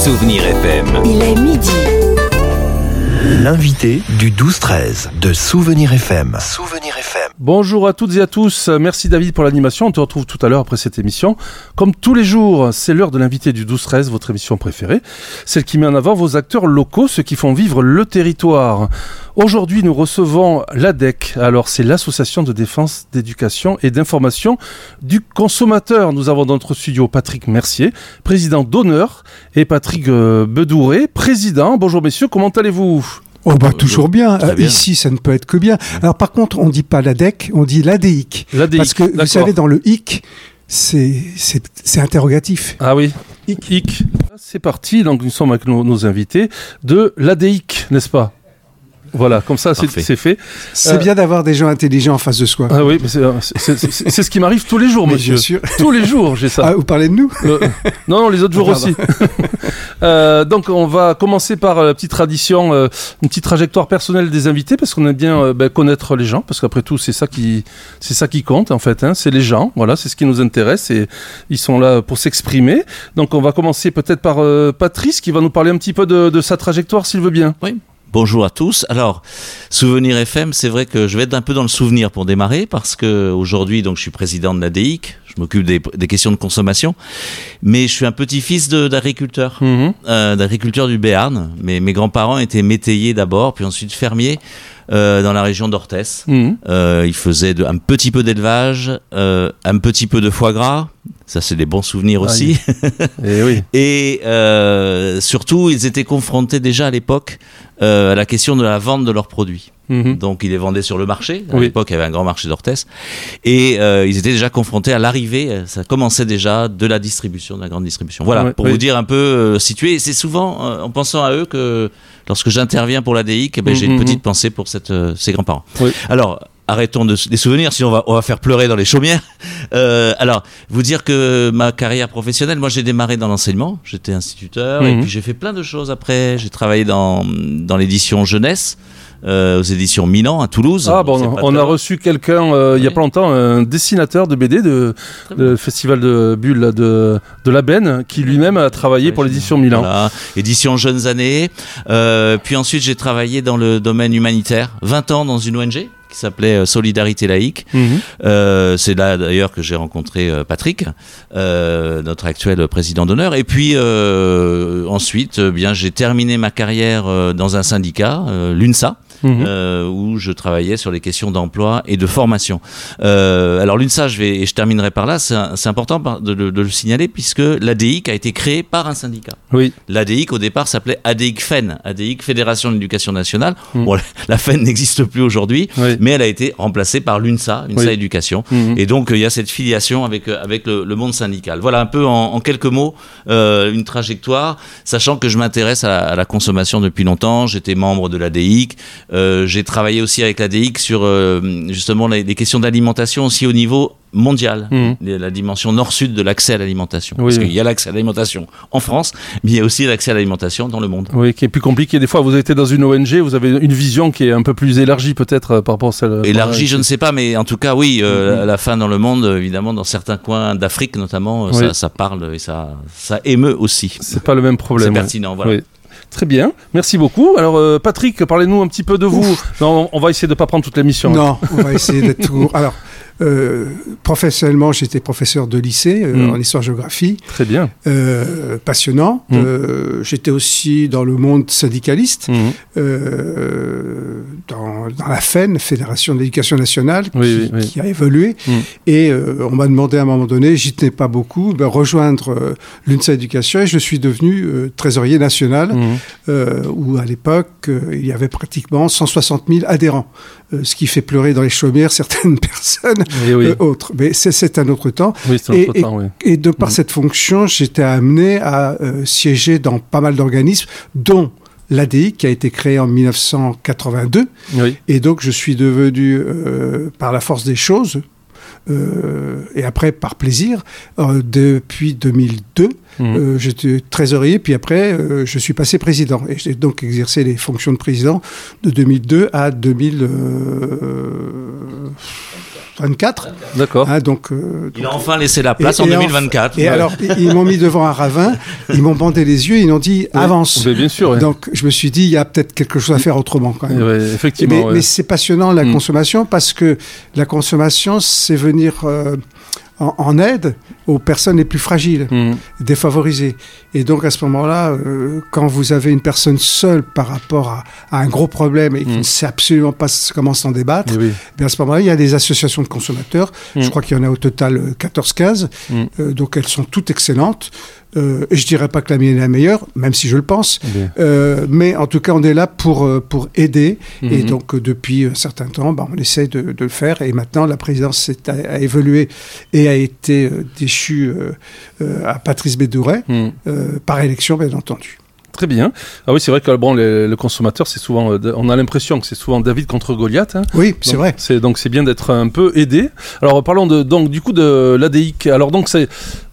Souvenir FM. Il est midi. L'invité du 12-13 de Souvenir FM. Souvenir FM. Bonjour à toutes et à tous, merci David pour l'animation, on te retrouve tout à l'heure après cette émission. Comme tous les jours, c'est l'heure de l'invité du 12-13, votre émission préférée, celle qui met en avant vos acteurs locaux, ceux qui font vivre le territoire. Aujourd'hui, nous recevons l'ADEC, alors c'est l'Association de défense, d'éducation et d'information du consommateur. Nous avons dans notre studio Patrick Mercier, président d'honneur, et Patrick Bedouré, président. Bonjour messieurs, comment allez-vous ? Toujours bien. Ici, ça ne peut être que bien. Alors, par contre, on ne dit pas l'ADEC, on dit l'ADIC. Parce que, vous savez, dans le hic, c'est interrogatif. Ah oui, hic. C'est parti, donc nous sommes avec nos invités de l'ADIC, n'est-ce pas ? Voilà, comme ça, c'est fait. C'est bien d'avoir des gens intelligents en face de soi. Ah oui, mais c'est ce qui m'arrive tous les jours, monsieur. Bien sûr. Tous les jours, j'ai ça. Ah, vous parlez de nous ? Non, les autres jours aussi. Donc, on va commencer par la petite tradition, une petite trajectoire personnelle des invités, parce qu'on aime bien connaître les gens, parce qu'après tout, c'est ça qui compte, en fait. C'est les gens, voilà, c'est ce qui nous intéresse, et ils sont là pour s'exprimer. Donc, on va commencer peut-être par Patrice, qui va nous parler un petit peu de sa trajectoire, s'il veut bien. Oui. Bonjour à tous. Alors, Souvenir FM, c'est vrai que je vais être un peu dans le souvenir pour démarrer, parce que aujourd'hui, donc, je suis président de l'ADIC, je m'occupe des questions de consommation, mais je suis un petit-fils d'agriculteur, d'agriculteur du Béarn. Mes grands-parents étaient métayers d'abord, puis ensuite fermiers dans la région d'Orthès. Ils faisaient un petit peu d'élevage, un petit peu de foie gras. Ça, c'est des bons souvenirs aussi. Et oui. Et surtout, ils étaient confrontés déjà à l'époque à la question de la vente de leurs produits. Donc, ils les vendaient sur le marché. À l'époque, il y avait un grand marché d'Orthès. Et ils étaient déjà confrontés à l'arrivée, ça commençait déjà, de la distribution, de la grande distribution. Voilà, pour vous dire un peu situé. C'est souvent en pensant à eux que lorsque j'interviens pour l'ADIC, j'ai une petite pensée pour ces grands-parents. Oui. Alors, arrêtons des souvenirs, sinon on va faire pleurer dans les chaumières. Alors, vous dire que ma carrière professionnelle, moi j'ai démarré dans l'enseignement, j'étais instituteur, et puis j'ai fait plein de choses après. J'ai travaillé dans l'édition jeunesse, aux éditions Milan à Toulouse. Ah bon, on a reçu quelqu'un il y a pas longtemps, un dessinateur de BD de festival de Bulle de la Benne, qui lui-même a travaillé pour l'édition Milan. Voilà, édition jeunes années. Puis ensuite j'ai travaillé dans le domaine humanitaire, 20 ans dans une ONG qui s'appelait Solidarité Laïque. C'est là d'ailleurs que j'ai rencontré Patrick, notre actuel président d'honneur. Et puis ensuite, j'ai terminé ma carrière dans un syndicat, l'UNSA. Où je travaillais sur les questions d'emploi et de formation. Alors l'UNSA, je terminerai par là, c'est important de le signaler, puisque l'ADIC a été créé par un syndicat. Oui. L'ADIC au départ s'appelait ADIC FEN, ADIC Fédération de l'Éducation Nationale. Bon, la FEN n'existe plus aujourd'hui, mais elle a été remplacée par l'UNSA, UNSA Éducation. Et donc il y a cette filiation avec le monde syndical. Voilà un peu en quelques mots une trajectoire, sachant que je m'intéresse à la consommation depuis longtemps. J'étais membre de l'ADIC. J'ai travaillé aussi avec l'ADIC sur justement les questions d'alimentation aussi au niveau mondial, la dimension nord-sud de l'accès à l'alimentation. Parce qu'il y a l'accès à l'alimentation en France, mais il y a aussi l'accès à l'alimentation dans le monde. Oui, qui est plus compliqué. Des fois, vous avez été dans une ONG, vous avez une vision qui est un peu plus élargie peut-être par rapport à celle... Élargie, je ne sais pas, mais en tout cas, oui, à la fin dans le monde, évidemment, dans certains coins d'Afrique notamment, ça parle et ça émeut aussi. C'est pas le même problème. C'est pertinent, voilà. Oui. Très bien, merci beaucoup. Alors Patrick, parlez-nous un petit peu de vous. Non, on va essayer de ne pas prendre toute l'émission. Non, on va essayer d'être tout... Alors, professionnellement, j'étais professeur de lycée en histoire-géographie. Très bien. Passionnant. J'étais aussi dans le monde syndicaliste, dans la FEN, Fédération de l'Éducation Nationale, qui a évolué. Et on m'a demandé à un moment donné, j'y tenais pas beaucoup, rejoindre l'UNSA Éducation, et je suis devenu trésorier national, où à l'époque, il y avait pratiquement 160 000 adhérents. Ce qui fait pleurer dans les chaumières certaines personnes autres. Mais c'est un autre temps. Oui, c'est un autre temps, oui. Et de par cette fonction, j'étais amené à siéger dans pas mal d'organismes, dont l'ADIC, qui a été créé en 1982. Et donc, je suis devenu, par la force des choses, et après par plaisir, depuis 2002, j'étais trésorier, puis après je suis passé président, et j'ai donc exercé les fonctions de président de 2002 à 24. D'accord. Donc, il a enfin laissé la place en 2024. Et alors, ils m'ont mis devant un ravin, ils m'ont bandé les yeux, ils m'ont dit avance. Mais bien sûr. Ouais. Donc, je me suis dit, il y a peut-être quelque chose à faire autrement quand même. Ouais, effectivement. Mais c'est passionnant la consommation, parce que la consommation, c'est venir en aide aux personnes les plus fragiles, défavorisées. Et donc à ce moment-là, quand vous avez une personne seule par rapport à un gros problème et qui ne sait absolument pas comment s'en débattre, bien à ce moment-là, il y a des associations de consommateurs. Je crois qu'il y en a au total 14-15. Donc elles sont toutes excellentes. Et je dirais pas que la mienne est la meilleure, même si je le pense. Mais en tout cas, on est là pour aider. Et donc, depuis un certain temps, on essaie de le faire. Et maintenant, la présidence a évolué et a été déchue à Patrice Bédouret, par élection, bien entendu. Très bien. Ah oui, c'est vrai que le consommateur, c'est souvent, on a l'impression que c'est souvent David contre Goliath. Hein. Oui, c'est vrai. Donc c'est bien d'être un peu aidé. Alors parlons du coup de l'ADIC. Alors donc c'est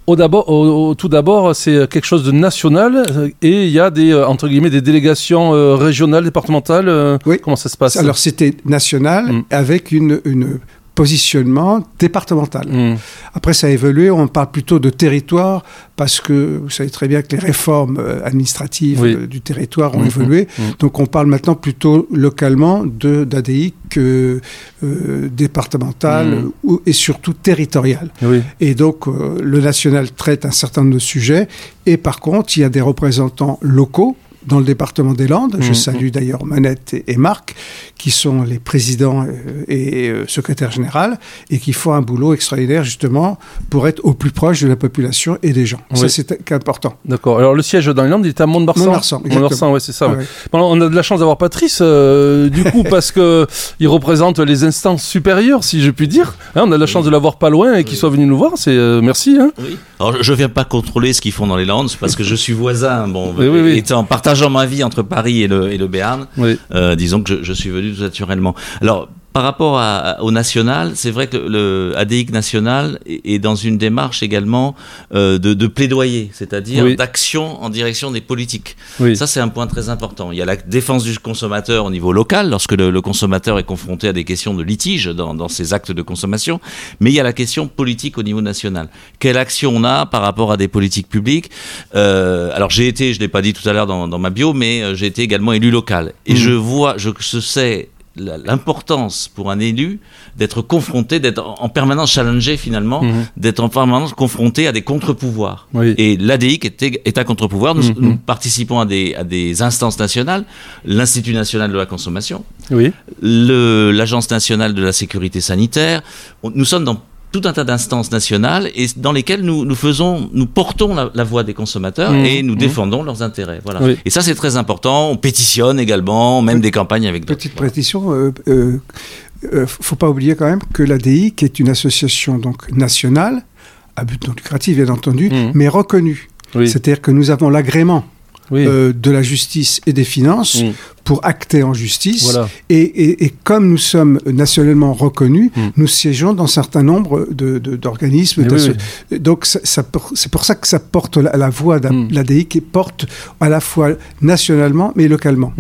tout d'abord, c'est quelque chose de national et il y a entre guillemets des délégations régionales, départementales. Oui. Comment ça se passe? Alors c'était national avec une positionnement départemental. Après, ça a évolué, on parle plutôt de territoire, parce que vous savez très bien que les réformes administratives du territoire ont évolué. Donc, on parle maintenant plutôt localement d'ADI que départemental et surtout territorial. Et donc, le national traite un certain nombre de sujets. Et par contre, il y a des représentants locaux dans le département des Landes. Je salue d'ailleurs Manette et Marc, qui sont les présidents et secrétaires généraux, et qui font un boulot extraordinaire, justement, pour être au plus proche de la population et des gens. Ça, c'est important. D'accord. Alors, le siège dans les Landes, il est à Mont-de-Marsan. Mont-de-Marsan, oui, c'est ça. On a de la chance d'avoir Patrice, du coup, parce qu'il représente les instances supérieures, si je puis dire. On a de la chance de l'avoir pas loin et qu'il soit venu nous voir. Merci. Oui. Alors, je viens pas contrôler ce qu'ils font dans les Landes, parce que je suis voisin. Étant partageant ma vie entre Paris et le Béarn, disons que je suis venu tout naturellement. Alors, par rapport au national, c'est vrai que le ADIC national est dans une démarche également de plaidoyer, c'est-à-dire d'action en direction des politiques. Ça, c'est un point très important. Il y a la défense du consommateur au niveau local, lorsque le consommateur est confronté à des questions de litige dans ses actes de consommation, mais il y a la question politique au niveau national. Quelle action on a par rapport à des politiques publiques? Alors, je ne l'ai pas dit tout à l'heure dans ma bio, mais j'ai été également élu local. Et je sais l'importance pour un élu d'être confronté, d'être en permanence challengé finalement, d'être en permanence confronté à des contre-pouvoirs. Et l'ADIC est un contre-pouvoir. Nous participons à des instances nationales, l'Institut national de la consommation, l'Agence nationale de la sécurité sanitaire. Nous sommes dans tout un tas d'instances nationales et dans lesquelles nous portons la voix des consommateurs et nous défendons leurs intérêts. Voilà. Et ça, c'est très important. On pétitionne également, on mène des campagnes avec d'autres. Petite pétition, faut pas oublier quand même que l'ADIC est une association donc nationale, à but non lucratif bien entendu, mais reconnue. C'est-à-dire que nous avons l'agrément de la justice et des finances pour acter en justice. Et comme nous sommes nationalement reconnus, nous siégeons dans un certain nombre d'organismes. Donc c'est pour ça que ça porte la voix de l'ADIC, qui porte à la fois nationalement mais localement.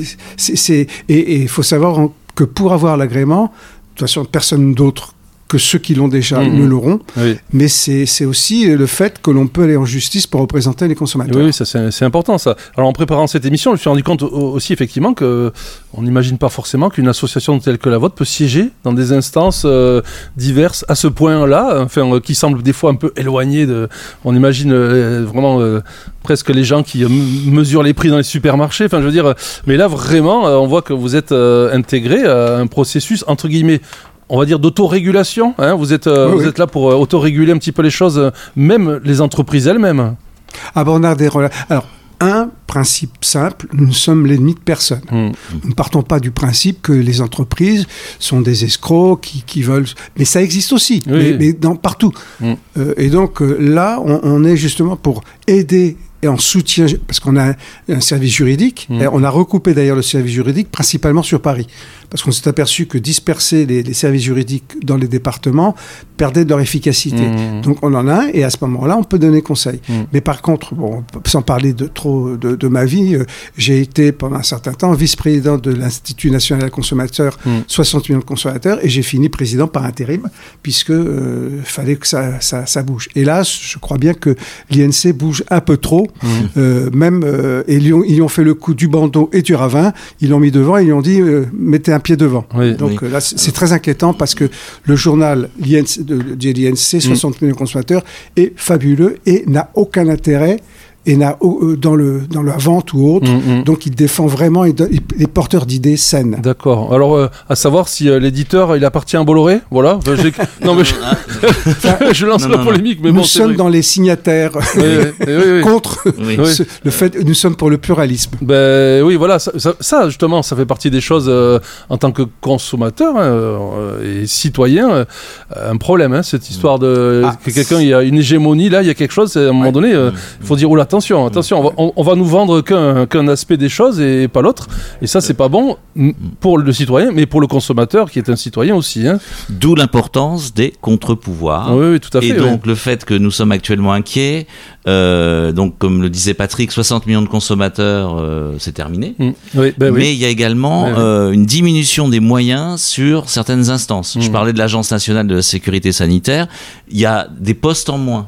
Et il faut savoir que pour avoir l'agrément, de toute façon, personne d'autre que ceux qui l'ont déjà ne l'auront, mais c'est aussi le fait que l'on peut aller en justice pour représenter les consommateurs. Oui, ça c'est important ça. Alors en préparant cette émission, je me suis rendu compte aussi effectivement qu'on n'imagine pas forcément qu'une association telle que la vôtre peut siéger dans des instances diverses à ce point-là, enfin, qui semblent des fois un peu éloignées on imagine vraiment presque les gens qui mesurent les prix dans les supermarchés, enfin je veux dire, mais là vraiment on voit que vous êtes intégré à un processus entre guillemets, on va dire d'autorégulation, vous êtes là pour autoréguler un petit peu les choses, même les entreprises elles-mêmes. On a des relations. Alors, un principe simple, nous sommes l'ennemi de personne. Nous ne partons pas du principe que les entreprises sont des escrocs qui veulent... Mais ça existe aussi, mais partout. Et donc là, on est justement pour aider et en soutien, parce qu'on a un service juridique. On a recoupé d'ailleurs le service juridique principalement sur Paris. Parce qu'on s'est aperçu que disperser les services juridiques dans les départements perdait de leur efficacité. Donc on en a un, et à ce moment-là, on peut donner conseil. Mais par contre, bon, sans parler de ma vie, j'ai été pendant un certain temps vice-président de l'Institut national consommateur, 60 millions de consommateurs, et j'ai fini président par intérim, puisque fallait que ça bouge. Hélas, je crois bien que l'INC bouge un peu trop, et ils ont fait le coup du bandeau et du ravin, ils l'ont mis devant et ils ont dit mettez un pied devant. Donc là, c'est très inquiétant, parce que le journal de l'INC, 60 millions de consommateurs, est fabuleux et n'a aucun intérêt et dans la vente ou autre. Donc il défend vraiment les porteurs d'idées saines. D'accord. Alors à savoir si l'éditeur il appartient à Bolloré, voilà. Non mais je lance la polémique, mais nous sommes dans les signataires contre le fait. Nous sommes pour le pluralisme. Ben oui, voilà. Ça justement, ça fait partie des choses en tant que consommateur et citoyen, un problème. Cette histoire de que quelqu'un il y a une hégémonie là, il y a quelque chose. À un moment donné, il faut dire oula. Attention, on va nous vendre qu'un aspect des choses et pas l'autre. Et ça, c'est pas bon pour le citoyen, mais pour le consommateur qui est un citoyen aussi. D'où l'importance des contre-pouvoirs. Oui, tout à fait. Et donc, le fait que nous sommes actuellement inquiets, donc, comme le disait Patrick, 60 millions de consommateurs, c'est terminé. Mais il y a également une diminution des moyens sur certaines instances. Je parlais de l'Agence nationale de la sécurité sanitaire. Il y a des postes en moins.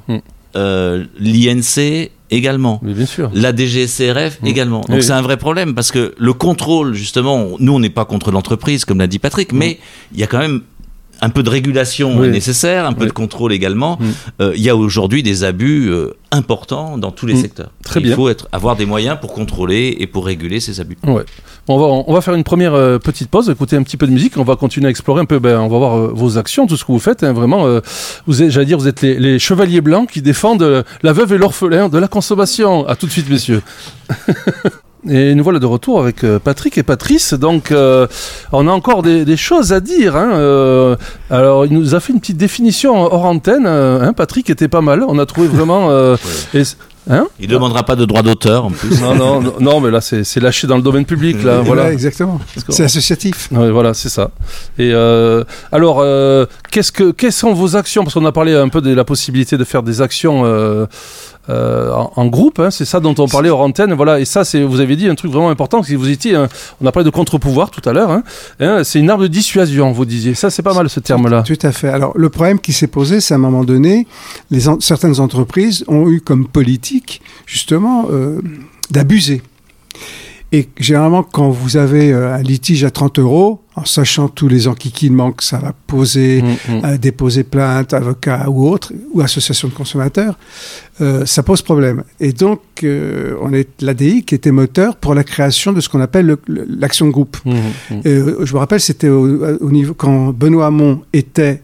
L'INC également. Mais bien sûr. La DGCRF également. Donc c'est un vrai problème, parce que le contrôle, justement, nous on n'est pas contre l'entreprise, comme l'a dit Patrick, mais il y a quand même un peu de régulation nécessaire, un peu de contrôle également. Il y a aujourd'hui des abus importants dans tous les secteurs. Très bien. Il faut avoir des moyens pour contrôler et pour réguler ces abus. On va faire une première petite pause, écouter un petit peu de musique. On va continuer à explorer un peu. On va voir vos actions, tout ce que vous faites. Vraiment, vous êtes les chevaliers blancs qui défendent la veuve et l'orphelin de la consommation. À tout de suite, messieurs. Et nous voilà de retour avec Patrick et Patrice. Donc, on a encore des choses à dire. Alors, il nous a fait une petite définition hors antenne. Patrick était pas mal. On a trouvé vraiment... il ne demandera pas de droit d'auteur en plus. Non, mais là c'est lâché dans le domaine public là. Voilà, exactement. C'est associatif. Voilà, c'est ça. Et alors, quelles sont vos actions ? Parce qu'on a parlé un peu de la possibilité de faire des actions en groupe. C'est ça dont on parlait hors antenne. Voilà. Et ça, vous avez dit un truc vraiment important. Parce que vous étiez, on a parlé de contre-pouvoir tout à l'heure. C'est une arme de dissuasion, vous disiez. Ça, c'est pas mal ce terme-là. Tout à fait. Alors, le problème qui s'est posé, c'est à un moment donné, certaines entreprises ont eu comme politique, justement, d'abuser. Et généralement, quand vous avez un litige à 30 €, en sachant tous les enquiquinements que ça va poser, déposer plainte, avocat ou autre, ou association de consommateurs, ça pose problème. Et donc, on est l'ADI qui était moteur pour la création de ce qu'on appelle l'action de groupe. Je me rappelle, c'était au niveau quand Benoît Hamon était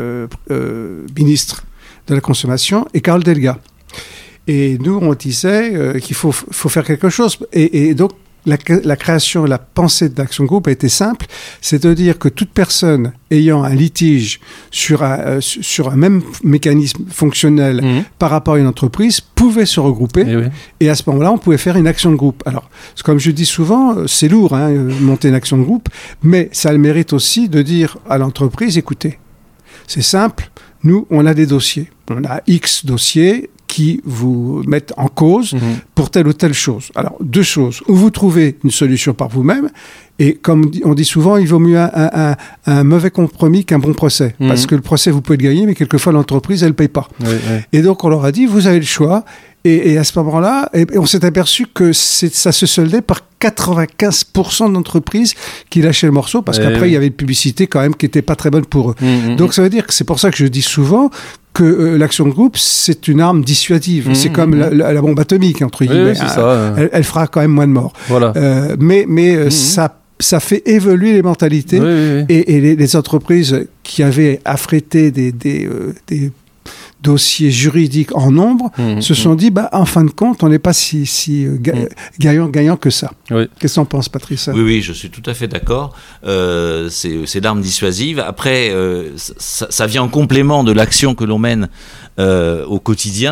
ministre de la consommation et Carole Delga. Et nous, on disait qu'il faut faire quelque chose. Et donc, la création, la pensée de l'Action Groupe a été simple, c'est de dire que toute personne ayant un litige sur un même mécanisme fonctionnel par rapport à une entreprise pouvait se regrouper et à ce moment-là, on pouvait faire une action de groupe. Alors, comme je dis souvent, c'est lourd, monter une action de groupe, mais ça a le mérite aussi de dire à l'entreprise, écoutez, c'est simple, nous, on a des dossiers, on a X dossiers qui vous mettent en cause pour telle ou telle chose. Alors, deux choses. Ou vous trouvez une solution par vous-même, et comme on dit souvent, il vaut mieux un mauvais compromis qu'un bon procès. Parce que le procès, vous pouvez le gagner, mais quelquefois, l'entreprise, elle ne paye pas. Et donc, on leur a dit, vous avez le choix. Et à ce moment-là, on s'est aperçu que ça se soldait par 95% d'entreprises qui lâchaient le morceau, parce qu'après, il y avait une publicité quand même qui n'était pas très bonne pour eux. Donc, ça veut dire que c'est pour ça que je dis souvent que l'action de groupe, c'est une arme dissuasive. C'est comme la bombe atomique, entre guillemets. Elle fera quand même moins de morts. Voilà. Mais ça fait évoluer les mentalités. Et les entreprises qui avaient affrété des dossiers juridiques en nombre se sont dit, en fin de compte, on n'est pas si gagnant que ça. Qu'est-ce que t'en penses, Patrice ? Oui, je suis tout à fait d'accord. C'est l'arme dissuasive. Après, ça vient en complément de l'action que l'on mène au quotidien.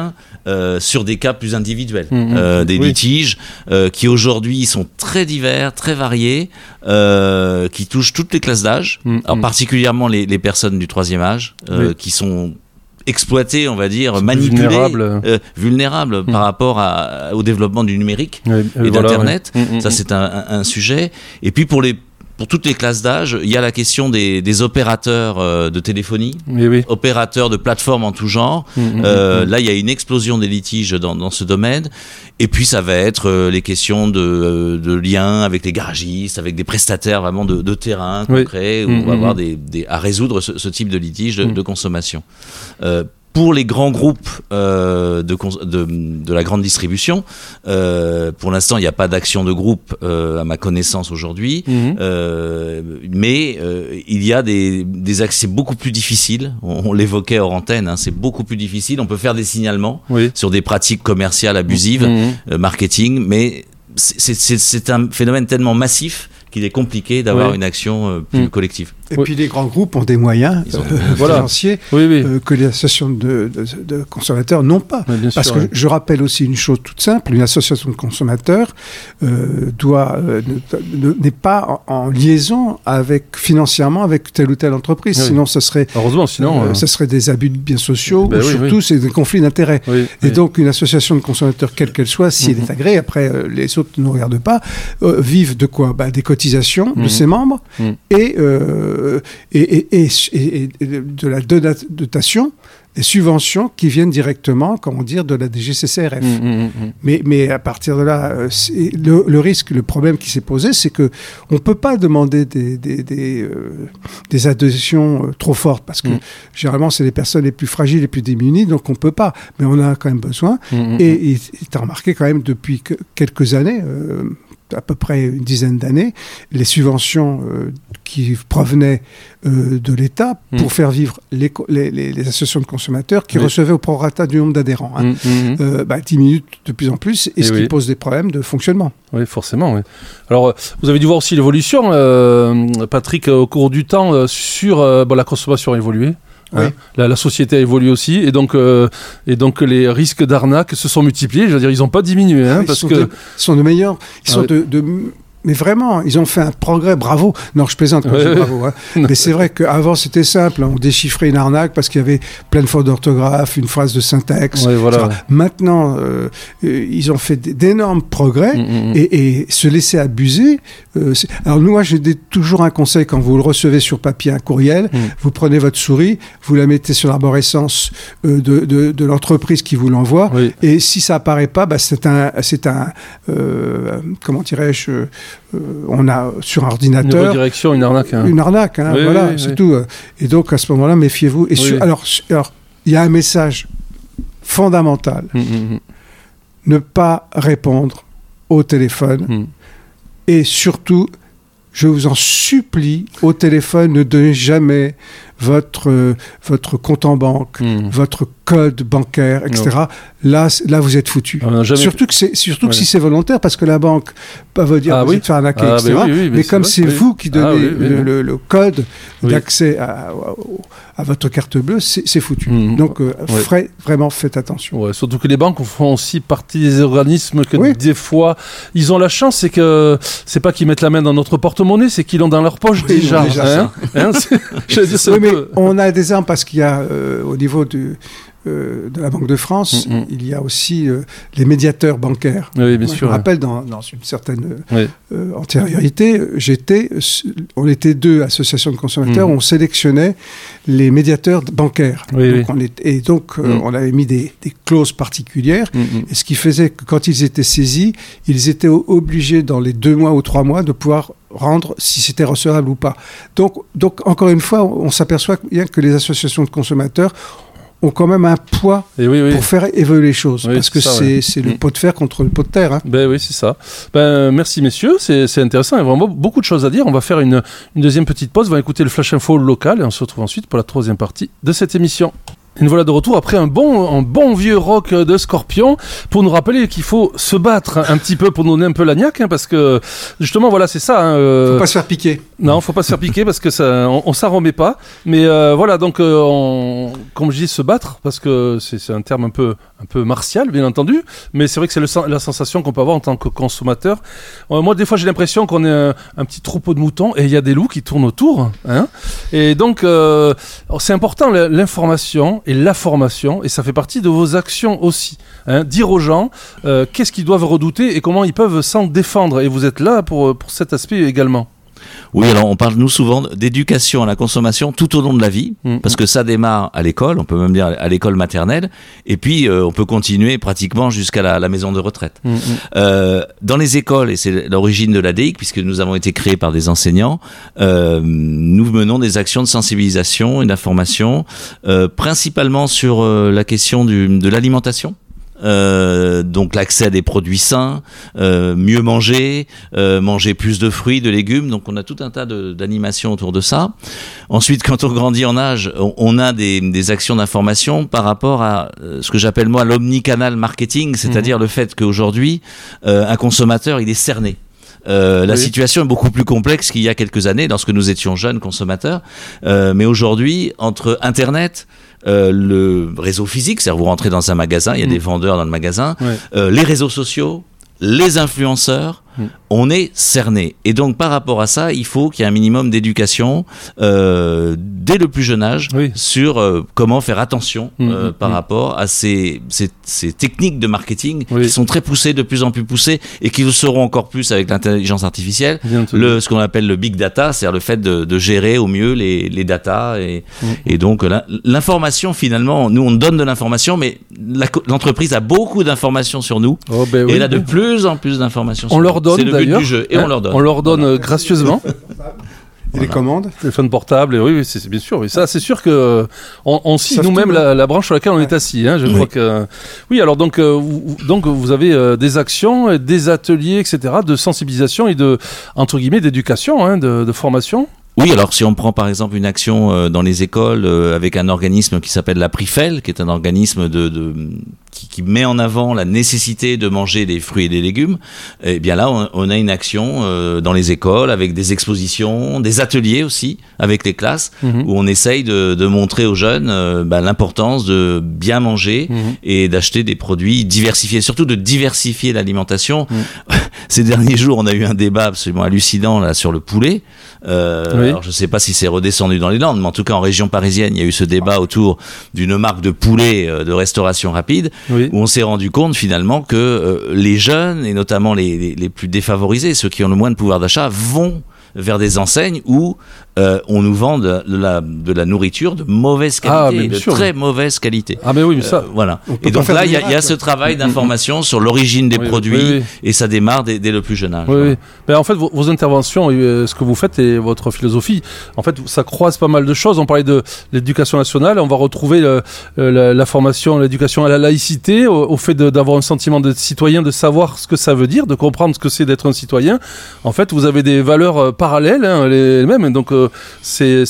sur des cas plus individuels, des litiges qui aujourd'hui sont très divers, très variés, qui touchent toutes les classes d'âge, alors particulièrement les personnes du 3e âge, qui sont exploitées, on va dire, manipulées, vulnérables par rapport au développement du numérique et d'Internet. Ça, c'est un sujet. Et puis pour toutes les classes d'âge, il y a la question des opérateurs de téléphonie, opérateurs de plateformes en tout genre. Là, il y a une explosion des litiges dans ce domaine. Et puis, ça va être les questions de liens avec les garagistes, avec des prestataires vraiment de terrain concrets, où on va avoir à résoudre ce type de litige de consommation. Pour les grands groupes de la grande distribution, pour l'instant, il n'y a pas d'action de groupe à ma connaissance aujourd'hui, mais il y a des accès beaucoup plus difficiles. On l'évoquait hors antenne, c'est beaucoup plus difficile. On peut faire des signalements sur des pratiques commerciales abusives, marketing, mais c'est un phénomène tellement massif qu'il est compliqué d'avoir une action plus collective. Et puis les grands groupes ont des moyens financiers que les associations de consommateurs n'ont pas. Parce que je rappelle aussi une chose toute simple, une association de consommateurs n'est pas en liaison financièrement avec telle ou telle entreprise. Sinon, ça serait, ça serait des abus de biens sociaux, ou surtout c'est des conflits d'intérêts. Donc une association de consommateurs, quelle qu'elle soit, si elle est agréée, après les autres ne nous regardent pas, vivent de quoi ? Des cotisations de ses membres et de la dotation, des subventions qui viennent directement, comment dire, de la DGCCRF. Mais à partir de là, le risque, le problème qui s'est posé, c'est que on peut pas demander des adhésions trop fortes, parce que généralement c'est les personnes les plus fragiles, les plus démunies, donc on peut pas. Mais on a quand même besoin. Et tu as remarqué quand même depuis quelques années, à peu près une dizaine d'années, les subventions qui provenaient de l'État pour faire vivre les associations de consommateurs qui recevaient au prorata du nombre d'adhérents. Diminuent de plus en plus, et ce qui pose des problèmes de fonctionnement. Oui, forcément. Oui. Alors, vous avez dû voir aussi l'évolution, Patrick, au cours du temps, sur la consommation a évolué. La société a évolué aussi, et donc les risques d'arnaque se sont multipliés. Je veux dire, ils n'ont pas diminué, parce que sont de meilleurs. Ils sont mais vraiment, ils ont fait un progrès, bravo. Non, je plaisante quand je dis bravo. Mais c'est vrai qu'avant, c'était simple. On déchiffrait une arnaque parce qu'il y avait plein de fautes d'orthographe, une phrase de syntaxe. Maintenant, ils ont fait d'énormes progrès et se laisser abuser. Alors, moi, j'ai toujours un conseil quand vous le recevez sur papier, un courriel. Vous prenez votre souris, vous la mettez sur l'arborescence de l'entreprise qui vous l'envoie. Et si ça apparaît pas, c'est un comment dirais-je, on a sur un ordinateur une redirection, une arnaque. C'est tout. Et donc à ce moment-là, méfiez-vous. Et alors, il y a un message fondamental. Ne pas répondre au téléphone. Et surtout, je vous en supplie, au téléphone, ne donnez jamais votre compte en banque, votre code bancaire, etc. Là, vous êtes foutu. Surtout que si c'est volontaire, parce que la banque va vous dire vous êtes fait arnaquer, etc. Mais comme c'est vous qui donnez le code d'accès à votre carte bleue, c'est foutu. Donc, vraiment, faites attention. Surtout que les banques font aussi partie des organismes que des fois, ils ont la chance, c'est que c'est pas qu'ils mettent la main dans notre porte-monnaie, c'est qu'ils l'ont dans leur poche déjà. On a des armes parce qu'il y a au niveau de la Banque de France, il y a aussi les médiateurs bancaires. Oui, bien sûr. Je me rappelle dans une certaine antériorité, on était 2 associations de consommateurs, on sélectionnait les médiateurs bancaires. On avait mis des clauses particulières, et ce qui faisait que quand ils étaient saisis, ils étaient obligés dans les 2 mois ou 3 mois de pouvoir rendre si c'était recevable ou pas. Donc encore une fois, on s'aperçoit bien que les associations de consommateurs ont quand même un poids pour faire évoluer les choses, parce que c'est le pot de fer contre le pot de terre. Oui, c'est ça. Merci messieurs, c'est intéressant, il y a vraiment beaucoup de choses à dire. On va faire une deuxième petite pause, on va écouter le Flash Info local, et on se retrouve ensuite pour la 3e partie de cette émission. Et nous voilà de retour après un bon vieux rock de Scorpion, pour nous rappeler qu'il faut se battre un petit peu pour nous donner un peu la niaque, parce que justement c'est ça. Faut pas se faire piquer. Non, faut pas se faire piquer parce que ça, on s'en remet pas. Mais voilà, donc comme je dis, se battre parce que c'est un terme un peu martial, bien entendu. Mais c'est vrai que c'est la sensation qu'on peut avoir en tant que consommateur. Moi, des fois, j'ai l'impression qu'on est un petit troupeau de moutons et il y a des loups qui tournent autour. Hein. Et donc, c'est important l'information et la formation, et ça fait partie de vos actions aussi. Hein. Dire aux gens qu'est-ce qu'ils doivent redouter et comment ils peuvent s'en défendre. Et vous êtes là pour cet aspect également. Oui, alors on parle nous souvent d'éducation à la consommation tout au long de la vie, parce que ça démarre à l'école, on peut même dire à l'école maternelle, et puis on peut continuer pratiquement jusqu'à la maison de retraite. Dans les écoles, et c'est l'origine de l'ADIC, puisque nous avons été créés par des enseignants, nous menons des actions de sensibilisation et d'information, principalement sur la question de l'alimentation. Donc l'accès à des produits sains, mieux manger, manger plus de fruits, de légumes. Donc on a tout un tas d'animations autour de ça. Ensuite, quand on grandit en âge, on a des actions d'information par rapport à ce que j'appelle moi l'omnicanal marketing, c'est-à-dire le fait qu'aujourd'hui un consommateur il est cerné. La situation est beaucoup plus complexe qu'il y a quelques années lorsque nous étions jeunes consommateurs, mais aujourd'hui entre Internet, le réseau physique, c'est-à-dire vous rentrez dans un magasin, il y a des vendeurs dans le magasin, les réseaux sociaux, les influenceurs, on est cerné. Et donc par rapport à ça, il faut qu'il y ait un minimum d'éducation dès le plus jeune âge sur comment faire attention par rapport à ces techniques de marketing qui sont très poussées, de plus en plus poussées, et qui le seront encore plus avec l'intelligence artificielle, ce qu'on appelle le big data, c'est-à-dire le fait de gérer au mieux les data. Et donc l'information, finalement, nous on donne de l'information, mais l'entreprise a beaucoup d'informations sur nous, et elle a de plus en plus d'informations sur nous. C'est le but du jeu, et on leur donne. On leur donne gracieusement. Et les commandes, téléphone portable, oui, c'est bien sûr. Oui, ça, c'est sûr que on scie nous-mêmes la branche sur laquelle on est assis. Hein, je crois que oui. Alors donc vous avez des actions, des ateliers, etc., de sensibilisation et de entre guillemets d'éducation, hein, de formation. Oui, alors si on prend par exemple une action dans les écoles avec un organisme qui s'appelle la Prifel, qui est un organisme qui met en avant la nécessité de manger des fruits et des légumes, et bien là on a une action dans les écoles avec des expositions, des ateliers aussi avec les classes où on essaye de montrer aux jeunes l'importance de bien manger et d'acheter des produits diversifiés, surtout de diversifier l'alimentation. Ces derniers jours on a eu un débat absolument hallucinant là sur le poulet. Alors je ne sais pas si c'est redescendu dans les Landes, mais en tout cas en région parisienne, il y a eu ce débat autour d'une marque de poulet de restauration rapide, où on s'est rendu compte finalement que les jeunes, et notamment les plus défavorisés, ceux qui ont le moins de pouvoir d'achat, vont vers des enseignes où on nous vend de la nourriture de mauvaise qualité, très mauvaise qualité. Ah mais oui, mais ça. Voilà. Et donc là, il y a ce travail d'information sur l'origine des produits, et ça démarre dès le plus jeune âge. Oui. Mais en fait, vos interventions, ce que vous faites et votre philosophie, en fait, ça croise pas mal de choses. On parlait de l'éducation nationale, on va retrouver la formation, l'éducation à la laïcité, au fait d'avoir un sentiment de citoyen, de savoir ce que ça veut dire, de comprendre ce que c'est d'être un citoyen. En fait, vous avez des valeurs parallèles, hein, les mêmes. Donc c'est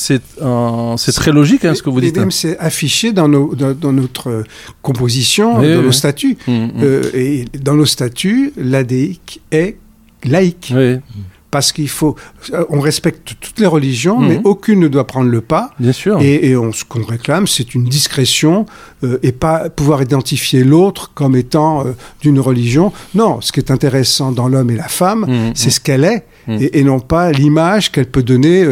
très logique, hein, ce que vous dites. Et même c'est affiché dans notre composition, dans nos statuts. Et dans nos statuts, l'ADIC est laïque. Parce on respecte toutes les religions, mais aucune ne doit prendre le pas. Bien sûr. Et ce qu'on réclame, c'est une discrétion et pas pouvoir identifier l'autre comme étant d'une religion. Non, ce qui est intéressant dans l'homme et la femme, c'est ce qu'elle est. Et non pas l'image qu'elle peut donner,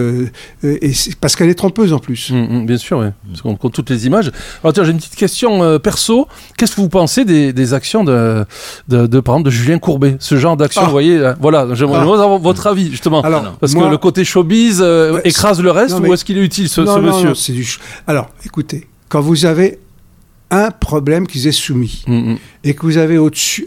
parce qu'elle est trompeuse en plus. Bien sûr, oui. Parce qu'on compte toutes les images. Alors tiens, j'ai une petite question perso. Qu'est-ce que vous pensez des actions de par exemple, de Julien Courbet, ce genre d'action, vous voyez, voilà, j'aimerais avoir votre avis, justement. Alors, parce que le côté showbiz écrase le reste, ou est-ce qu'il est utile, ce monsieur? Non, c'est Alors, écoutez, quand vous avez un problème qui vous est soumis, et que vous avez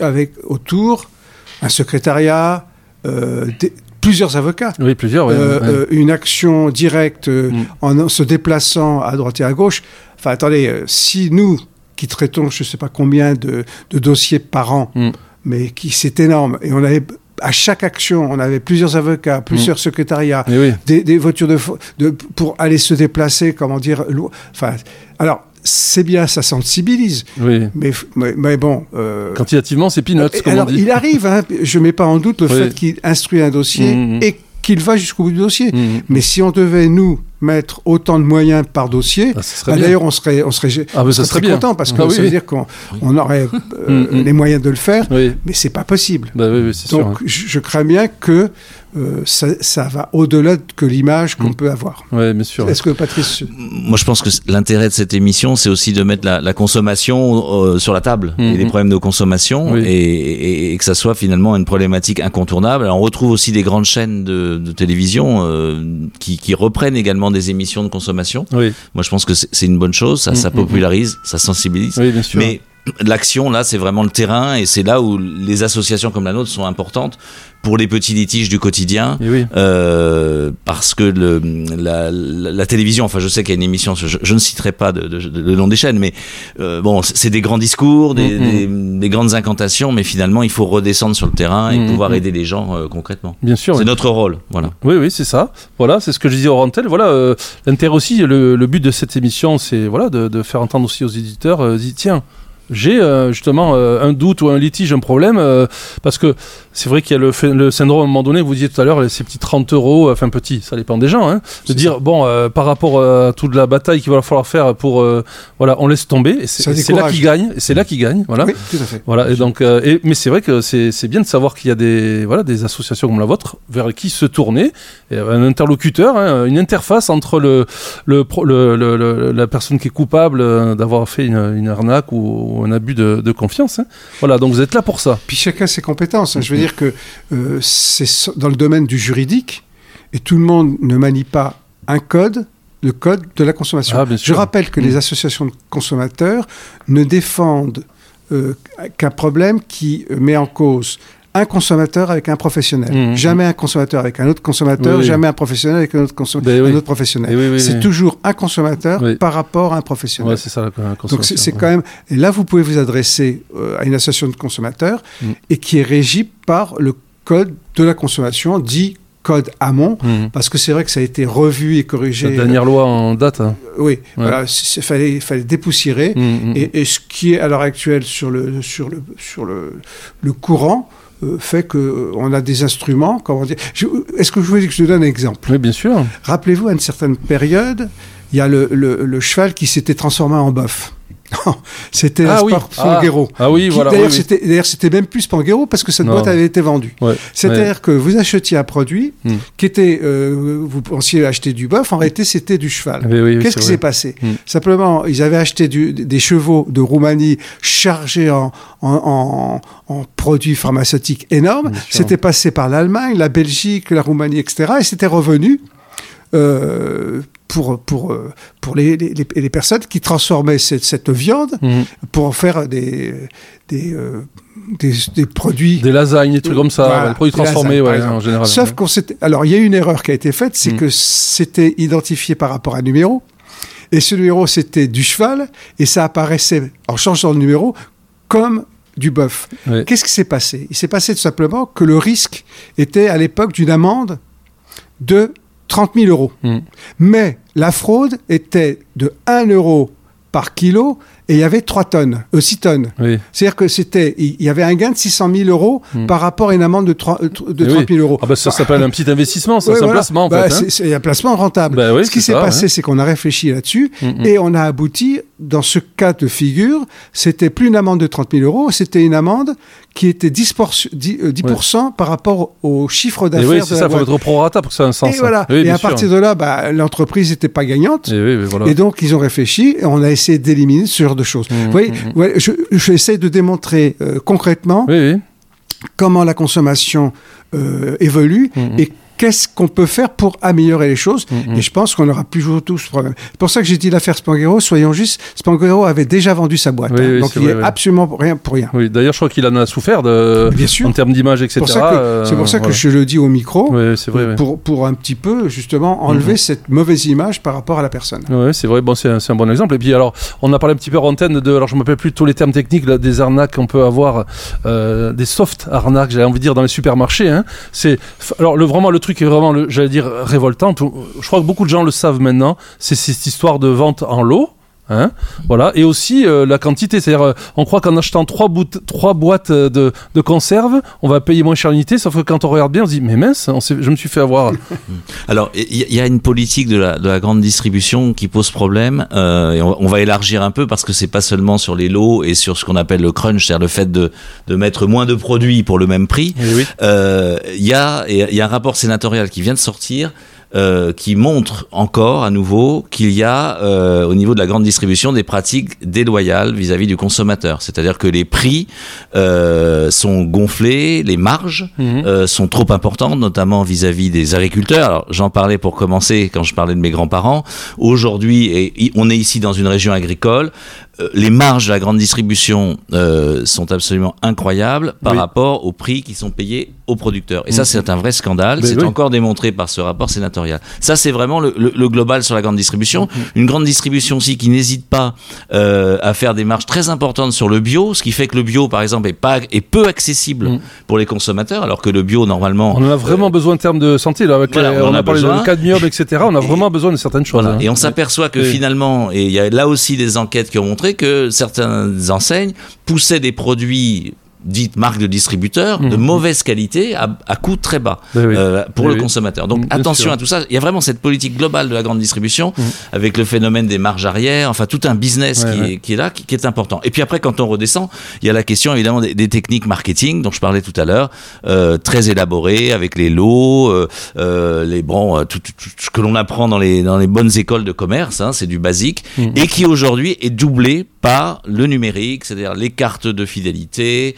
autour un secrétariat, plusieurs avocats. Oui, plusieurs. Une action directe en se déplaçant à droite et à gauche. Enfin, attendez, si nous, qui traitons je ne sais pas combien de dossiers par an, mais c'est énorme, et on avait... À chaque action, on avait plusieurs avocats, plusieurs secrétariats, des voitures pour aller se déplacer, comment dire. Enfin, alors, c'est bien, ça sensibilise. Mais bon... Quantitativement, c'est peanuts, comme on dit. Il arrive, hein, je ne mets pas en doute le fait qu'il instruit un dossier et qu'il va jusqu'au bout du dossier. Mais si on devait, nous, mettre autant de moyens par dossier, d'ailleurs, on serait très content, parce que ça veut dire qu'on aurait les moyens de le faire, mais c'est pas possible. C'est donc, je crains bien que ça va au-delà que l'image qu'on peut avoir. Oui, bien sûr. Est-ce que Patrice... Moi, je pense que l'intérêt de cette émission, c'est aussi de mettre la consommation sur la table, et les problèmes de consommation, et que ça soit finalement une problématique incontournable. Alors, on retrouve aussi des grandes chaînes de télévision qui reprennent également des émissions de consommation. Moi, je pense que c'est une bonne chose, ça popularise, ça sensibilise. Bien sûr. Mais l'action, là, c'est vraiment le terrain, et c'est là où les associations comme la nôtre sont importantes pour les petits litiges du quotidien, parce que la télévision, enfin, je sais qu'il y a une émission, je ne citerai pas le nom des chaînes, mais bon, c'est des grands discours, des grandes incantations, mais finalement, il faut redescendre sur le terrain et pouvoir aider les gens concrètement. Bien sûr. C'est notre rôle, voilà. Oui, c'est ça. Voilà, c'est ce que je disais au antenne. Voilà, l'intérêt aussi, le but de cette émission, c'est de faire entendre aussi aux éditeurs, tiens, j'ai justement un doute ou un litige, un problème, parce que c'est vrai qu'il y a le syndrome, à un moment donné, vous disiez tout à l'heure, ces petits 30 €, enfin petits, ça dépend des gens, de dire, par rapport à toute la bataille qu'il va falloir faire pour, on laisse tomber, et c'est là qu'il gagne, voilà. Oui, tout à fait. Voilà, et donc, mais c'est vrai que c'est bien de savoir qu'il y a des associations comme la vôtre, vers qui se tourner, et un interlocuteur, une interface entre la personne qui est coupable d'avoir fait une arnaque ou un abus de confiance. Voilà, donc vous êtes là pour ça. Puis chacun ses compétences. Je veux dire que c'est dans le domaine du juridique, et tout le monde ne manie pas le code de la consommation. Je rappelle que les associations de consommateurs ne défendent qu'un problème qui met en cause un consommateur avec un professionnel. Jamais un consommateur avec un autre consommateur, jamais un professionnel avec un autre professionnel. C'est toujours un consommateur par rapport à un professionnel. C'est ça, la donc c'est quand même... Et là, vous pouvez vous adresser à une association de consommateurs et qui est régie par le code de la consommation, dit code Hamon, parce que c'est vrai que ça a été revu et corrigé. La dernière loi en date. Oui, voilà, fallait dépoussiérer. Et ce qui est à l'heure actuelle sur le courant fait qu'on a des instruments, comment dire. Est-ce que je voulais que je te donne un exemple ? Oui, bien sûr. Rappelez-vous, à une certaine période, il y a le cheval qui s'était transformé en bœuf. C'était Spanghero. D'ailleurs, c'était même plus Spanghero parce que cette boîte avait été vendue. C'est-à-dire que vous achetiez un produit qui était, vous pensiez acheter du bœuf, en réalité c'était du cheval. Qu'est-ce qui s'est passé ? Simplement, ils avaient acheté des chevaux de Roumanie chargés en produits pharmaceutiques énormes. C'était passé par l'Allemagne, la Belgique, la Roumanie, etc. Et c'était revenu pour les personnes qui transformaient cette viande pour en faire des produits... Des lasagnes, des trucs comme ça, des produits transformés en général. Sauf alors, il y a une erreur qui a été faite, c'est que c'était identifié par rapport à un numéro, et ce numéro, c'était du cheval, et ça apparaissait, en changeant de numéro, comme du bœuf. Qu'est-ce qui s'est passé ? Il s'est passé tout simplement que le risque était, à l'époque, d'une amende de 30 000 €. Mais la fraude était de 1 € par kilo et il y avait 6 tonnes. C'est-à-dire que il y avait un gain de 600 000 € par rapport à une amende de 30 000 €. Ça s'appelle un petit investissement, c'est un placement en fait. C'est un placement rentable. Ce qui s'est passé, c'est qu'on a réfléchi là-dessus et on a abouti, dans ce cas de figure, c'était plus une amende de 30 000 €, c'était une amende qui était 10% par rapport au chiffre d'affaires de la boîte. Il faut être au prorata pour que ça ait un sens. Et à partir de là, l'entreprise n'était pas gagnante. Et donc, ils ont réfléchi et on a essayé d'éliminer ce genre de choses. Vous voyez, j'essaie de démontrer concrètement comment la consommation évolue et qu'est-ce qu'on peut faire pour améliorer les choses. Et je pense qu'on aura plus toujours tout ce problème. C'est pour ça que j'ai dit l'affaire Spanghero, soyons justes, Spanghero avait déjà vendu sa boîte. Donc il n'est absolument rien pour rien. D'ailleurs, je crois qu'il en a souffert en termes d'image, etc. C'est pour ça que je le dis au micro, c'est pour un petit peu, justement, enlever cette mauvaise image par rapport à la personne. Oui, c'est vrai, c'est un bon exemple. Et puis alors, on a parlé un petit peu en antenne alors je ne me rappelle plus tous les termes techniques, des arnaques qu'on peut avoir, des soft arnaques, j'avais envie de dire, dans les supermarchés. Alors vraiment, le truc qui est vraiment, j'allais dire, révoltant. Je crois que beaucoup de gens le savent maintenant. C'est cette histoire de vente en lot. Hein, voilà, et aussi la quantité, c'est-à-dire on croit qu'en achetant 3 boîtes de conserve, on va payer moins cher l'unité, sauf que quand on regarde bien, on se dit mais mince, je me suis fait avoir. Alors il y a une politique de la grande distribution qui pose problème, et on va élargir un peu parce que c'est pas seulement sur les lots et sur ce qu'on appelle le crunch, c'est-à-dire le fait de mettre moins de produits pour le même prix. Oui. Il y a un rapport sénatorial qui vient de sortir qui montre encore à nouveau qu'il y a au niveau de la grande distribution des pratiques déloyales vis-à-vis du consommateur. C'est-à-dire que les prix sont gonflés, les marges sont trop importantes, notamment vis-à-vis des agriculteurs. Alors j'en parlais pour commencer quand je parlais de mes grands-parents. Aujourd'hui, on est ici dans une région agricole. Les marges de la grande distribution sont absolument incroyables par rapport aux prix qui sont payés aux producteurs. Et ça, c'est un vrai scandale. C'est encore démontré par ce rapport sénatorial. Ça, c'est vraiment le global sur la grande distribution. Une grande distribution aussi qui n'hésite pas à faire des marges très importantes sur le bio, ce qui fait que le bio, par exemple, est peu accessible pour les consommateurs, alors que le bio, normalement... On en a vraiment besoin en termes de santé. Là, avec on a parlé de cadmium, etc. On a vraiment besoin de certaines choses. Voilà. Et on s'aperçoit que finalement, et il y a là aussi des enquêtes qui ont montré que certaines enseignes poussaient des produits dites marques de distributeurs de mauvaise qualité à coût très bas pour le consommateur. Donc attention à tout ça. Il y a vraiment cette politique globale de la grande distribution avec le phénomène des marges arrière, enfin tout un business qui est là, qui est important. Et puis après, quand on redescend, il y a la question évidemment des techniques marketing dont je parlais tout à l'heure, très élaborées avec les lots, tout ce que l'on apprend dans les bonnes écoles de commerce, hein, c'est du basique, et qui aujourd'hui est doublé par le numérique, c'est-à-dire les cartes de fidélité,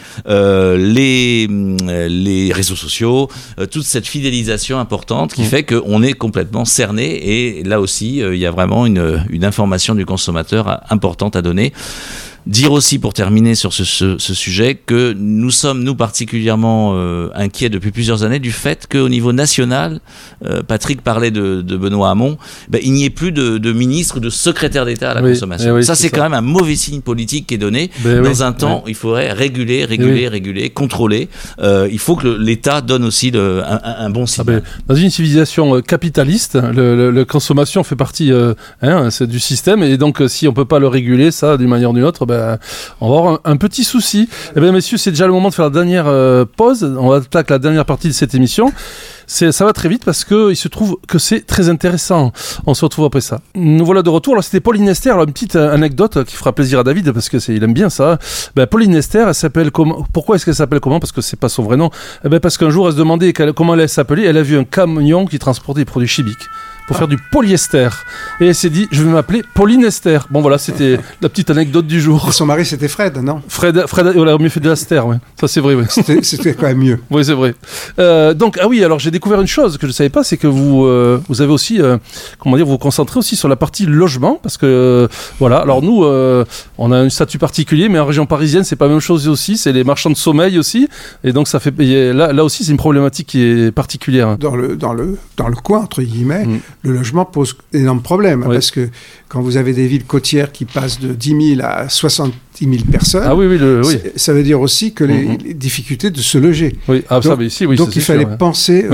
les réseaux sociaux, toute cette fidélisation importante qui fait qu'on est complètement cerné, et là aussi il y a vraiment une information du consommateur importante à donner. Dire aussi, pour terminer sur ce sujet, que nous sommes particulièrement inquiets depuis plusieurs années du fait qu'au niveau national, Patrick parlait de Benoît Hamon, il n'y ait plus de ministre, de secrétaire d'État à la consommation. Ça, c'est quand même un mauvais signe politique qui est donné. Dans un temps, il faudrait réguler, contrôler. Il faut que l'État donne aussi un bon signal. Dans une civilisation capitaliste, la consommation fait partie c'est du système, et donc si on ne peut pas le réguler, ça, d'une manière ou d'une autre, on va avoir un petit souci. Eh bien, messieurs, c'est déjà le moment de faire la dernière pause. On attaque la dernière partie de cette émission. Ça va très vite parce qu'il se trouve que c'est très intéressant. On se retrouve après ça. Nous voilà de retour. Alors, c'était Pauline Esther. Alors, une petite anecdote qui fera plaisir à David parce qu'il aime bien ça. Pauline Esther, elle s'appelle comment? Pourquoi est-ce qu'elle s'appelle comment? Parce que c'est pas son vrai nom. Parce qu'un jour, elle se demandait comment elle allait s'appeler. Elle a vu un camion qui transportait des produits chimiques pour faire du polyester. Et elle s'est dit, je vais m'appeler Pauline Esther. Bon, voilà, c'était la petite anecdote du jour. Et son mari, c'était Fred, non? Fred, on a mieux fait de l'Aster, ouais. Ça, c'est vrai, ouais. C'était quand même mieux. Oui, c'est vrai. Donc, alors j'ai découvert une chose que je ne savais pas, c'est que vous avez aussi, vous vous concentrez aussi sur la partie logement, parce que, voilà, alors nous, on a un statut particulier, mais en région parisienne, c'est pas la même chose aussi, c'est les marchands de sommeil aussi, et donc ça fait, là aussi, c'est une problématique qui est particulière. Dans le coin, entre guillemets, le logement pose d'énormes problèmes, parce que quand vous avez des villes côtières qui passent de 10 000 à 70 000 personnes, ça veut dire aussi que les difficultés de se loger. Oui. Donc il fallait penser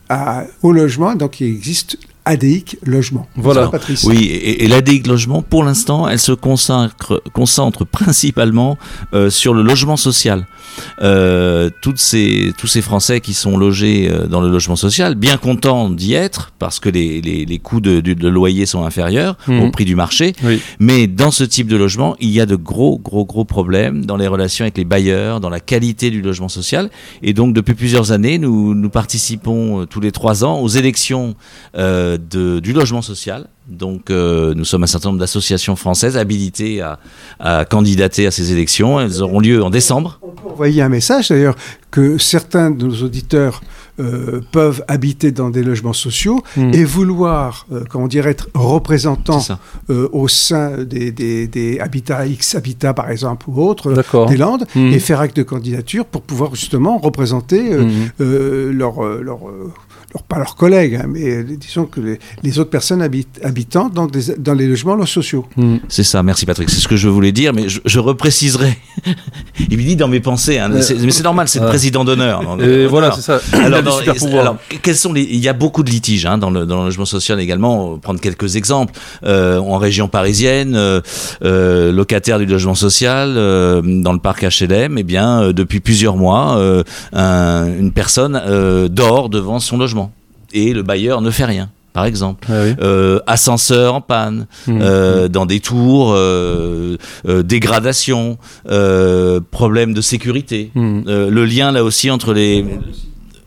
au logement, donc il existe ADIC Logement. Voilà. Oui, et l'ADIC Logement, pour l'instant, elle se concentre principalement sur le logement social. Tous ces Français qui sont logés dans le logement social, bien contents d'y être, parce que les coûts de loyer sont inférieurs au prix du marché, mais dans ce type de logement, il y a de gros problèmes dans les relations avec les bailleurs, dans la qualité du logement social, et donc depuis plusieurs années, nous participons tous les 3 ans aux élections du logement social. Donc nous sommes un certain nombre d'associations françaises habilitées à candidater à ces élections. Elles auront lieu en décembre. On peut envoyer un message d'ailleurs que certains de nos auditeurs peuvent habiter dans des logements sociaux et vouloir, être représentants au sein des habitats X Habitat par exemple ou autres des Landes et faire acte de candidature pour pouvoir justement représenter pas leurs collègues, mais disons que les autres personnes habitants dans les logements sociaux. C'est ça, merci Patrick. C'est ce que je voulais dire, mais je repréciserai. Il me dit dans mes pensées, hein, mais c'est normal, c'est le président d'honneur. Et voilà, c'est ça. Alors, quels sont il y a beaucoup de litiges dans le logement social également. On va prendre quelques exemples. En région parisienne, locataire du logement social dans le parc HLM, eh bien, depuis plusieurs mois, une personne dort devant son logement et le bailleur ne fait rien. Par exemple, ascenseur en panne, dans des tours, dégradation, problème de sécurité, le lien là aussi entre les... Pardon ?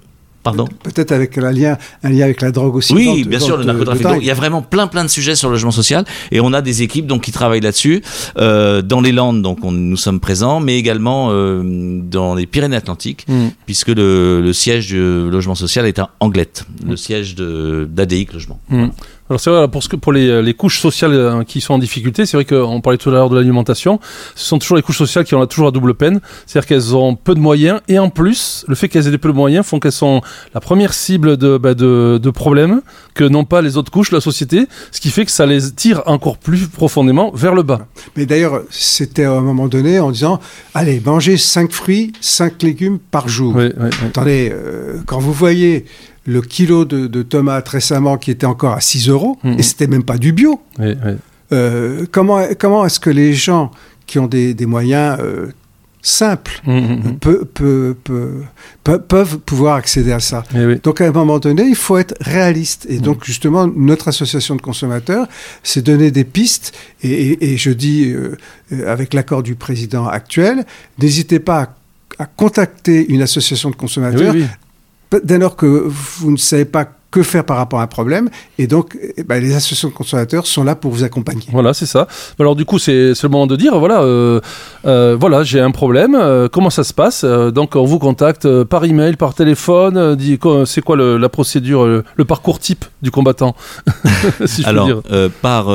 Peut-être avec un lien avec la drogue aussi. Oui, bien sûr, le narcotrafic. Donc, il y a vraiment plein de sujets sur le logement social et on a des équipes qui travaillent là-dessus. Dans les Landes, nous sommes présents, mais également dans les Pyrénées-Atlantiques, puisque le siège du logement social est à Anglette, le siège d'ADIC Logement. Voilà. Alors c'est vrai, pour les couches sociales qui sont en difficulté, c'est vrai qu'on parlait tout à l'heure de l'alimentation, ce sont toujours les couches sociales qui ont toujours la double peine, c'est-à-dire qu'elles ont peu de moyens, et en plus, le fait qu'elles aient peu de moyens font qu'elles sont la première cible de problèmes que n'ont pas les autres couches de la société, ce qui fait que ça les tire encore plus profondément vers le bas. Mais d'ailleurs, c'était à un moment donné en disant, allez, mangez 5 fruits, 5 légumes par jour. Oui. Attendez, quand vous voyez le kilo de tomates récemment qui était encore à 6 €, et c'était même pas du bio. Comment est-ce que les gens qui ont des moyens simples peuvent pouvoir accéder à ça? Donc à un moment donné, il faut être réaliste. Et donc justement, notre association de consommateurs s'est donné des pistes, et je dis, avec l'accord du président actuel, n'hésitez pas à contacter une association de consommateurs. Dès lors que vous ne savez pas que faire par rapport à un problème, et donc les associations de consommateurs sont là pour vous accompagner. Voilà, c'est ça. Alors du coup, c'est le moment de dire, voilà, j'ai un problème, comment ça se passe? Donc on vous contacte par email, par téléphone, c'est quoi la procédure, le parcours type du combattant? Si je Alors, peux dire.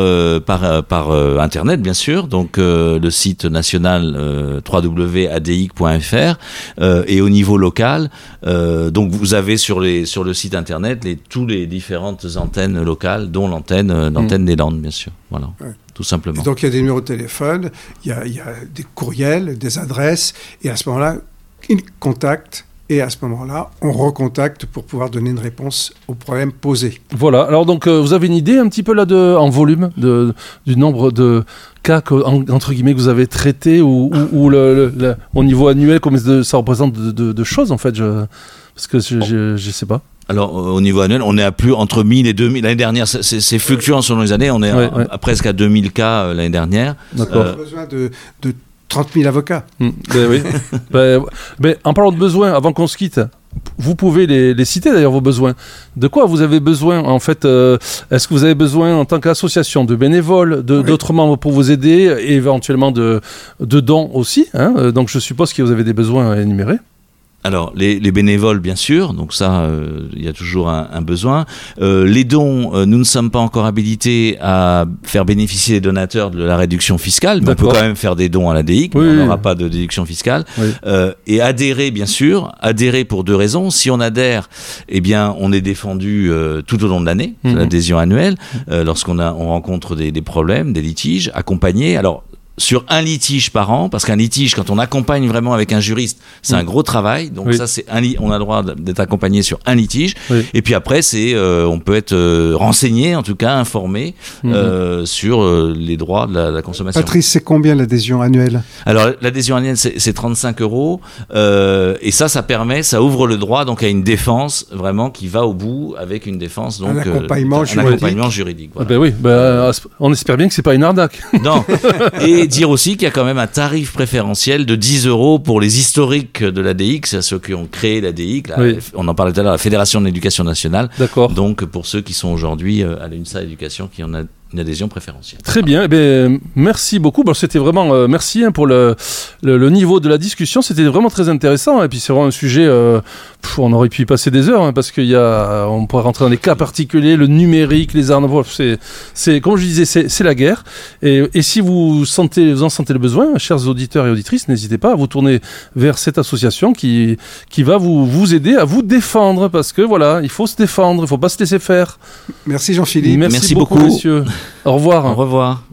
par Internet, bien sûr, donc le site national www.adic.fr, et au niveau local, donc vous avez sur le site Internet tous les différentes antennes locales, dont l'antenne des Landes, bien sûr. Voilà, tout simplement. Et donc il y a des numéros de téléphone, il y a des courriels, des adresses, et à ce moment-là, ils contactent. Et à ce moment-là, on recontacte pour pouvoir donner une réponse aux problèmes posés. Voilà. Alors donc, vous avez une idée un petit peu là en volume du nombre de cas entre guillemets que vous avez traités ou au niveau annuel, comme ça représente de choses en fait. Parce que je sais pas. Alors, au niveau annuel, on est à plus entre 1000 et 2000. L'année dernière, c'est fluctuant selon les années. On est à presque à 2000 cas l'année dernière. D'accord. On a besoin de 30 000 avocats. Oui. Mais en parlant de besoins, avant qu'on se quitte, vous pouvez les citer d'ailleurs, vos besoins. De quoi vous avez besoin en fait? Est-ce que vous avez besoin en tant qu'association de bénévoles, d'autres membres pour vous aider, et éventuellement de dons aussi, donc je suppose que vous avez des besoins à énumérer. Alors, les bénévoles, bien sûr, donc ça, il y a toujours un besoin. Les dons, nous ne sommes pas encore habilités à faire bénéficier les donateurs de la réduction fiscale, mais on peut quand même faire des dons à l'ADIC, mais on n'aura pas de déduction fiscale. Et adhérer, bien sûr, adhérer pour 2 raisons. Si on adhère, eh bien, on est défendu tout au long de l'année, l'adhésion annuelle, lorsqu'on rencontre des problèmes, des litiges, accompagnés. Alors, sur un litige par an, parce qu'un litige, quand on accompagne vraiment avec un juriste, c'est un gros travail. Donc ça, on a le droit d'être accompagné sur un litige. Et puis après, on peut être renseigné, en tout cas informé sur les droits de la consommation. Patrice, c'est combien l'adhésion annuelle? Alors l'adhésion annuelle, c'est 35 €. Et ça permet, ça ouvre le droit donc à une défense vraiment qui va au bout, avec une défense, donc un accompagnement juridique. Voilà. Ben oui, on espère bien que c'est pas une arnaque. Non. Et dire aussi qu'il y a quand même un tarif préférentiel de 10 € pour les historiques de l'ADIC, c'est ceux qui ont créé l'ADIC. On en parlait tout à l'heure, la Fédération de l'éducation nationale. D'accord. Donc pour ceux qui sont aujourd'hui à l'UNSA Éducation, qui en a une adhésion préférentielle. Très bien, merci beaucoup. C'était vraiment merci pour le niveau de la discussion, c'était vraiment très intéressant. Et puis c'est vraiment un sujet, on aurait pu y passer des heures, parce on pourrait rentrer dans des cas particuliers, le numérique, les armes. C'est comme je disais, c'est la guerre. Et si vous en sentez le besoin, chers auditeurs et auditrices, n'hésitez pas à vous tourner vers cette association qui va vous aider à vous défendre, parce que voilà, il faut se défendre, il ne faut pas se laisser faire. Merci Jean-Philippe. Merci beaucoup, messieurs. Au revoir. Au revoir.